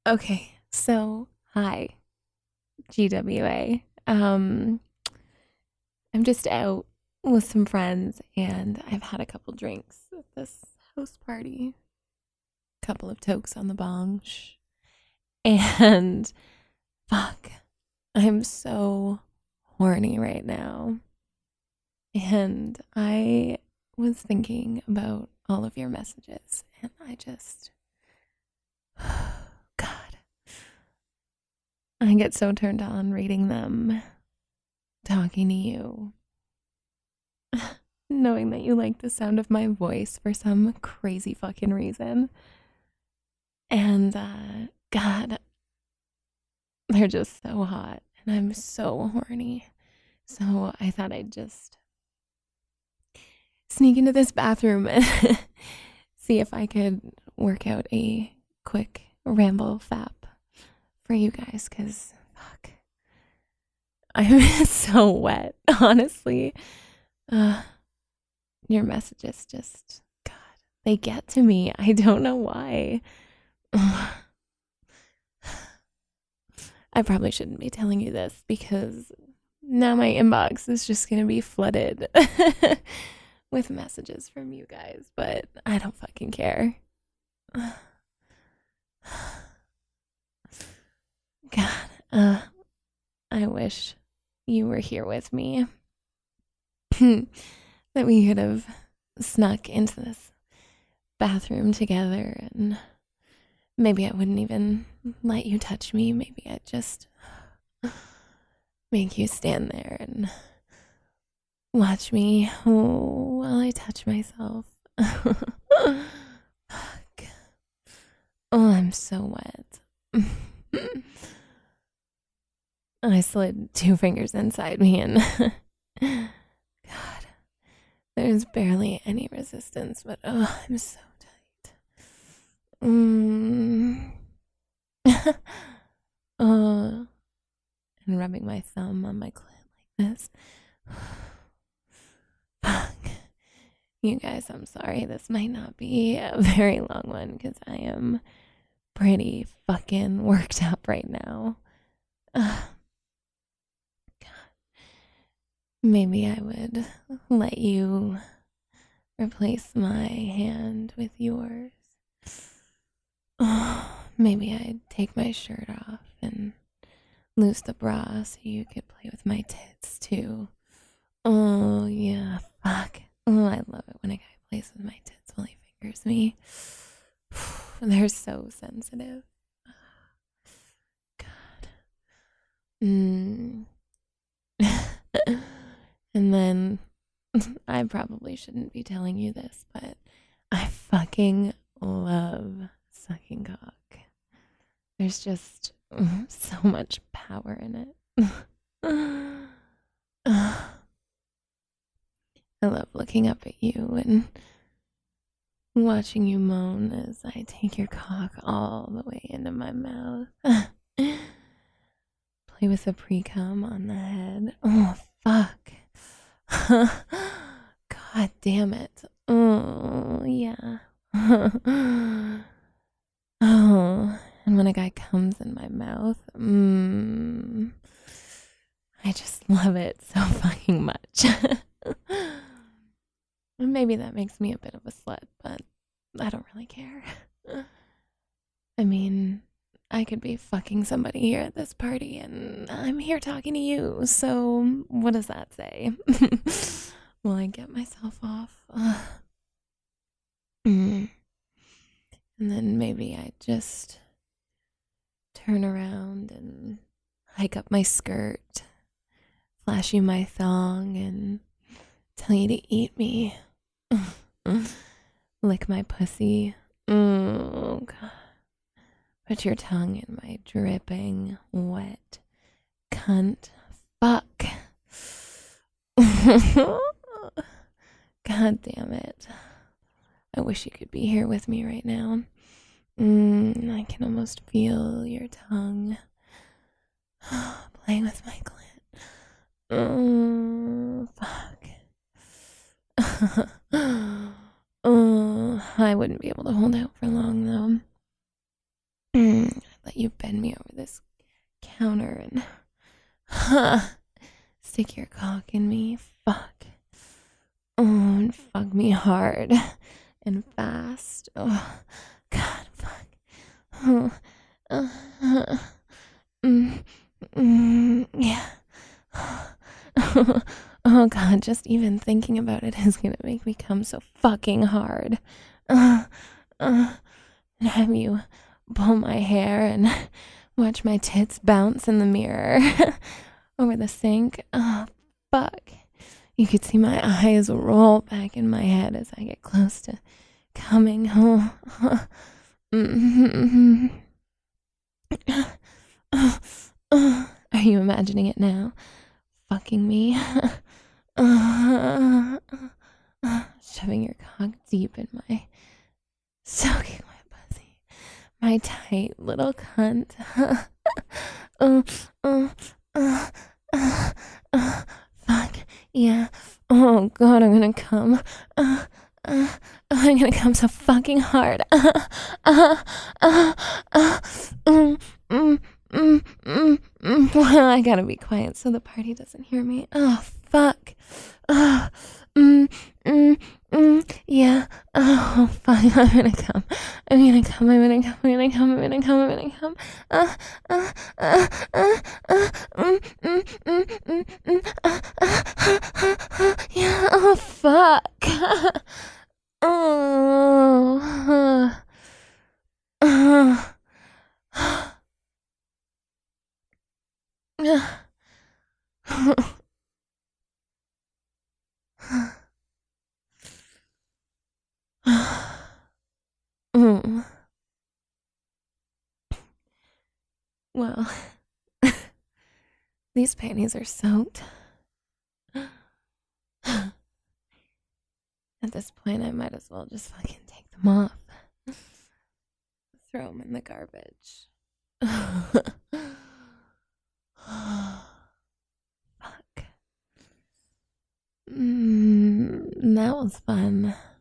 Okay, so hi, GWA. I'm just out with some friends and I've had a couple drinks at this house party, couple of tokes on the bong, and fuck, I'm so horny right now. And I was thinking about all of your messages and I just, God, I get so turned on reading them, talking to you, knowing that you like the sound of my voice for some crazy fucking reason. And God, they're just so hot and I'm so horny. So I thought I'd just sneak into this bathroom and see if I could work out a quick ramble fap for you guys, because fuck, I'm so wet, honestly. Uh, your messages just, God, they get to me. I don't know why. I probably shouldn't be telling you this because now my inbox is just going to be flooded with messages from you guys, but I don't fucking care. God, I wish you were here with me. That we could have snuck into this bathroom together and maybe I wouldn't even let you touch me. Maybe I'd just make you stand there and watch me while I touch myself. Fuck. Oh, I'm so wet. I slid two fingers inside me and God, there's barely any resistance, but oh, I'm so tight. Oh, and rubbing my thumb on my clit like this. Fuck. You guys, I'm sorry. This might not be a very long one because I am pretty fucking worked up right now. Maybe I would let you replace my hand with yours. Maybe I'd take my shirt off and loose the bra so you could play with my tits too. Oh, yeah, fuck. Oh, I love it when a guy plays with my tits while he fingers me. They're so sensitive. God. And then I probably shouldn't be telling you this, but I fucking love sucking cock. There's just so much power in it. I love looking up at you and watching you moan as I take your cock all the way into my mouth. Play with the pre-cum on the head. Oh, fuck. God damn it. Oh, yeah. Oh, and when a guy comes in my mouth, I just love it so fucking much. Maybe that makes me a bit of a slut, but I don't really care. I mean, I could be fucking somebody here at this party, and I'm here talking to you, so what does that say? Will I get myself off? And then maybe I just turn around and hike up my skirt, flash you my thong, and tell you to eat me. Lick my pussy. Oh, God. Put your tongue in my dripping, wet cunt. Fuck. God damn it. I wish you could be here with me right now. I can almost feel your tongue playing with my clit. Oh, fuck. Oh, I wouldn't be able to hold out for long, though. I'd let you bend me over this counter and stick your cock in me. Fuck. Oh, and fuck me hard and fast. Oh, God, fuck. Oh, yeah. Oh, God, just even thinking about it is gonna make me come so fucking hard. And have you pull my hair and watch my tits bounce in the mirror over the sink. Oh, fuck. You could see my eyes roll back in my head as I get close to coming home. Are you imagining it now? Fucking me. Shoving your cock deep in my soaking my pussy. My tight little cunt. Fuck. Yeah. Oh god, I'm gonna come. I'm gonna come so fucking hard. Well, I gotta be quiet so the party doesn't hear me. Oh, fuck. Yeah. Oh, fuck. I'm gonna come. I'm gonna come. I'm gonna come. I'm gonna come. I'm gonna come. I'm gonna come. Yeah. Oh, fuck. Oh. Well, these panties are soaked. At this point, I might as well just fucking take them off. Throw them in the garbage. Fuck. That was fun.